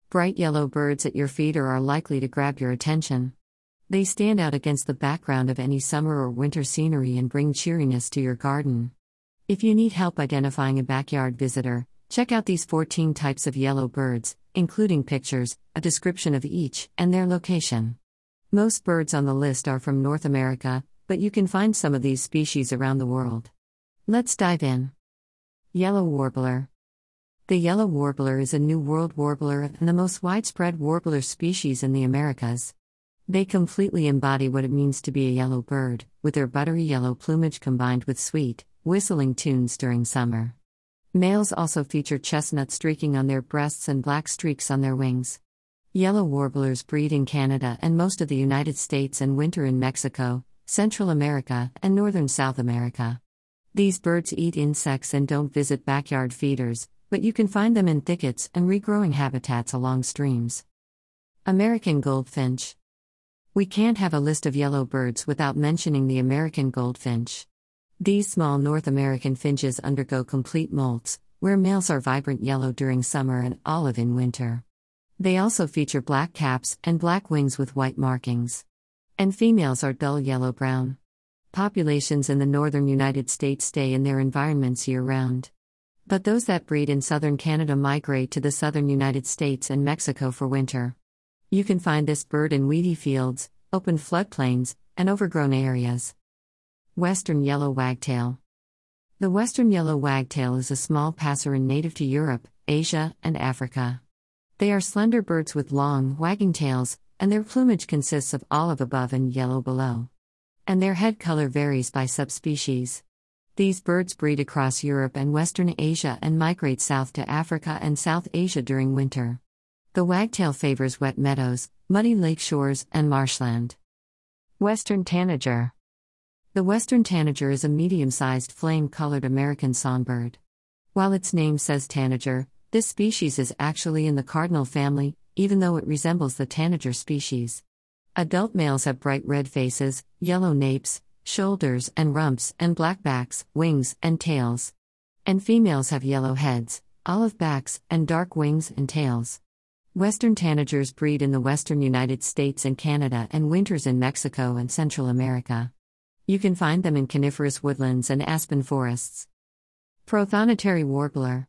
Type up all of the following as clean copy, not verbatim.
Bright yellow birds at your feet are likely to grab your attention. They stand out against the background of any summer or winter scenery and bring cheeriness to your garden. If you need help identifying a backyard visitor, check out these 14 types of yellow birds, including pictures, a description of each, and their location. Most birds on the list are from North America, but you can find some of these species around the world. Let's dive in. Yellow warbler. The yellow warbler is a New World warbler and the most widespread warbler species in the Americas. They completely embody what it means to be a yellow bird, with their buttery yellow plumage combined with sweet, whistling tunes during summer. Males also feature chestnut streaking on their breasts and black streaks on their wings. Yellow warblers breed in Canada and most of the United States and winter in Mexico, Central America, and northern South America. These birds eat insects and don't visit backyard feeders, but you can find them in thickets and regrowing habitats along streams. American goldfinch. We can't have a list of yellow birds without mentioning the American goldfinch. These small North American finches undergo complete molts, where males are vibrant yellow during summer and olive in winter. They also feature black caps and black wings with white markings. And females are dull yellow-brown. Populations in the northern United States stay in their environments year-round. But those that breed in southern Canada migrate to the southern United States and Mexico for winter. You can find this bird in weedy fields, open floodplains, and overgrown areas. Western yellow wagtail. The western yellow wagtail is a small passerine native to Europe, Asia, and Africa. They are slender birds with long, wagging tails, and their plumage consists of olive above and yellow below. And their head color varies by subspecies. These birds breed across Europe and Western Asia and migrate south to Africa and South Asia during winter. The wagtail favors wet meadows, muddy lake shores, and marshland. Western tanager. The western tanager is a medium-sized flame-colored American songbird. While its name says tanager, this species is actually in the cardinal family, even though it resembles the tanager species. Adult males have bright red faces, yellow napes, shoulders and rumps, and black backs, wings, and tails. And females have yellow heads, olive backs, and dark wings and tails. Western tanagers breed in the western United States and Canada and winters in Mexico and Central America. You can find them in coniferous woodlands and aspen forests. Prothonotary warbler.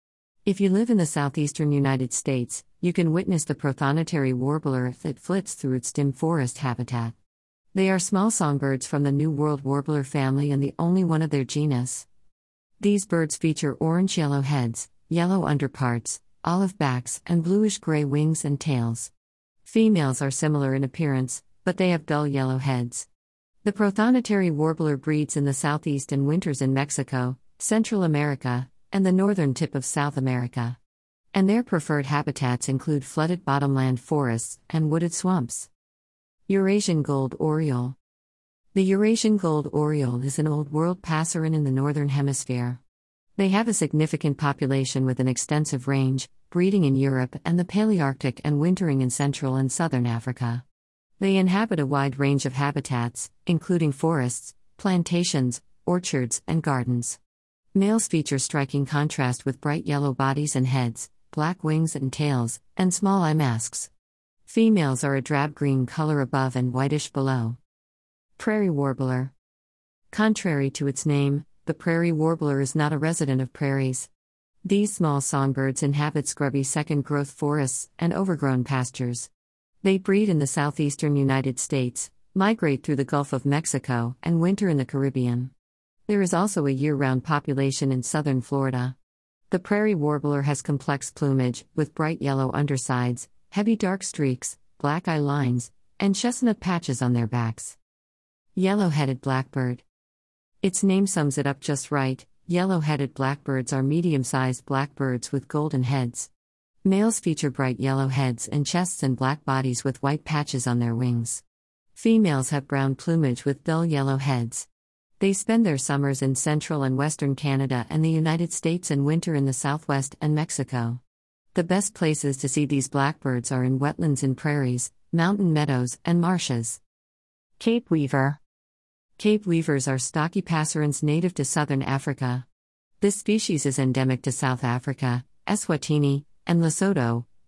If you live in the southeastern United States, you can witness the prothonotary warbler if it flits through its dim forest habitat. They are small songbirds from the New World warbler family and the only one of their genus. These birds feature orange-yellow heads, yellow underparts, olive backs, and bluish-gray wings and tails. Females are similar in appearance, but they have dull yellow heads. The prothonotary warbler breeds in the southeast and winters in Mexico, Central America, and the northern tip of South America. And their preferred habitats include flooded bottomland forests and wooded swamps. Eurasian gold oriole. The Eurasian gold oriole is an Old World passerine in the Northern Hemisphere. They have a significant population with an extensive range, breeding in Europe and the Palearctic and wintering in Central and Southern Africa. They inhabit a wide range of habitats, including forests, plantations, orchards, and gardens. Males feature striking contrast with bright yellow bodies and heads, black wings and tails, and small eye masks. Females are a drab green color above and whitish below. Prairie warbler. Contrary to its name, the prairie warbler is not a resident of prairies. These small songbirds inhabit scrubby second-growth forests and overgrown pastures. They breed in the southeastern United States, migrate through the Gulf of Mexico, and winter in the Caribbean. There is also a year-round population in southern Florida. The prairie warbler has complex plumage, with bright yellow undersides, heavy dark streaks, black eye lines, and chestnut patches on their backs. Yellow-headed blackbird. Its name sums it up just right. Yellow-headed blackbirds are medium-sized blackbirds with golden heads. Males feature bright yellow heads and chests and black bodies with white patches on their wings. Females have brown plumage with dull yellow heads. They spend their summers in central and western Canada and the United States and winter in the southwest and Mexico. The best places to see these blackbirds are in wetlands and prairies, mountain meadows, and marshes. Cape weaver. Cape weavers are stocky passerines native to southern Africa. This species is endemic to South Africa, Eswatini, and Lesotho,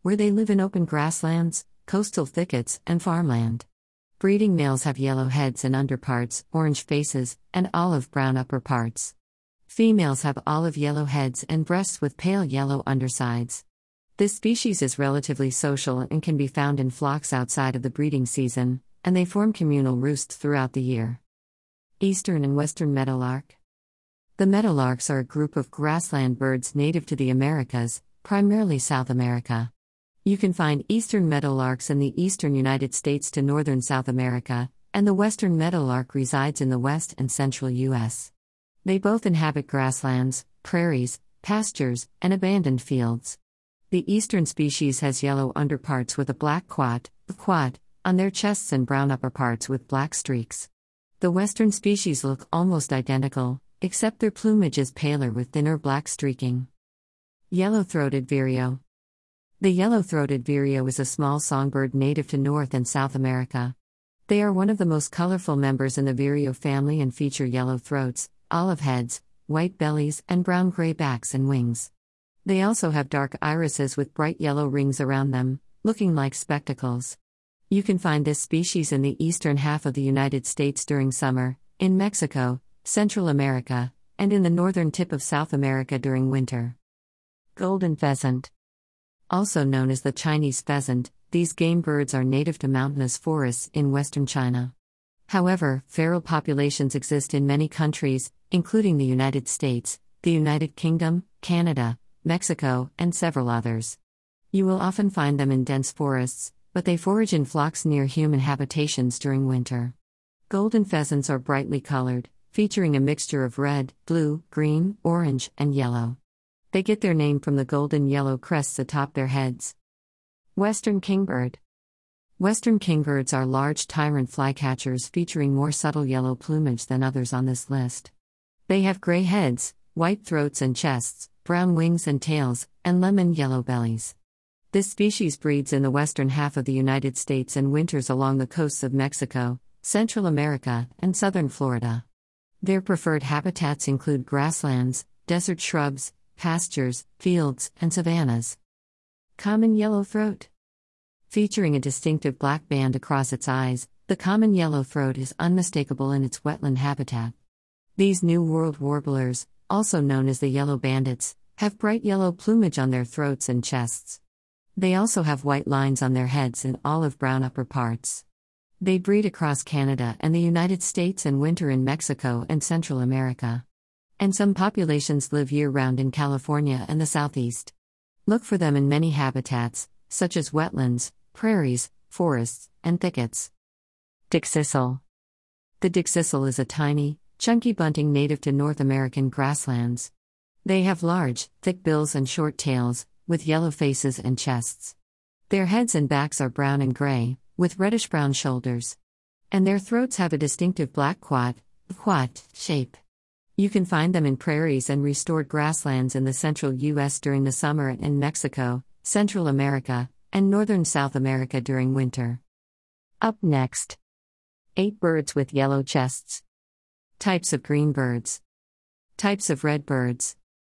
where they live in open grasslands, coastal thickets, and farmland. Breeding males have yellow heads and underparts, orange faces, and olive-brown upperparts. Females have olive-yellow heads and breasts with pale yellow undersides. This species is relatively social and can be found in flocks outside of the breeding season, and they form communal roosts throughout the year. Eastern and Western Meadowlark. The meadowlarks are a group of grassland birds native to the Americas, primarily South America. You can find eastern meadowlarks in the eastern United States to northern South America, and the western meadowlark resides in the west and central U.S. They both inhabit grasslands, prairies, pastures, and abandoned fields. The eastern species has yellow underparts with a black quat on their chests and brown upperparts with black streaks. The western species look almost identical, except their plumage is paler with thinner black streaking. Yellow-throated vireo. The yellow-throated vireo is a small songbird native to North and South America. They are one of the most colorful members in the vireo family and feature yellow throats, olive heads, white bellies, and brown-gray backs and wings. They also have dark irises with bright yellow rings around them, looking like spectacles. You can find this species in the eastern half of the United States during summer, in Mexico, Central America, and in the northern tip of South America during winter. Golden pheasant. Also known as the Chinese pheasant, these game birds are native to mountainous forests in western China. However, feral populations exist in many countries, including the United States, the United Kingdom, Canada, Mexico, and several others. You will often find them in dense forests, but they forage in flocks near human habitations during winter. Golden pheasants are brightly colored, featuring a mixture of red, blue, green, orange, and yellow. They get their name from the golden yellow crests atop their heads. Western kingbird. Western kingbirds are large tyrant flycatchers featuring more subtle yellow plumage than others on this list. They have gray heads, white throats and chests, brown wings and tails, and lemon yellow bellies. This species breeds in the western half of the United States and winters along the coasts of Mexico, Central America, and southern Florida. Their preferred habitats include grasslands, desert shrubs, pastures, fields, and savannas. Common yellow throat. Featuring a distinctive black band across its eyes, the common yellow throat is unmistakable in its wetland habitat. These New World warblers, also known as the yellow bandits, have bright yellow plumage on their throats and chests. They also have white lines on their heads and olive-brown upper parts. They breed across Canada and the United States and winter in Mexico and Central America. And some populations live year-round in California and the Southeast. Look for them in many habitats, such as wetlands, prairies, forests, and thickets. Dickcissel. The dickcissel is a tiny, chunky bunting native to North American grasslands. They have large, thick bills and short tails, with yellow faces and chests. Their heads and backs are brown and gray, with reddish-brown shoulders. And their throats have a distinctive black quat shape. You can find them in prairies and restored grasslands in the central U.S. during the summer and in Mexico, Central America, and northern South America during winter. Up next. 8 birds with yellow chests. Types of green birds. Types of red birds.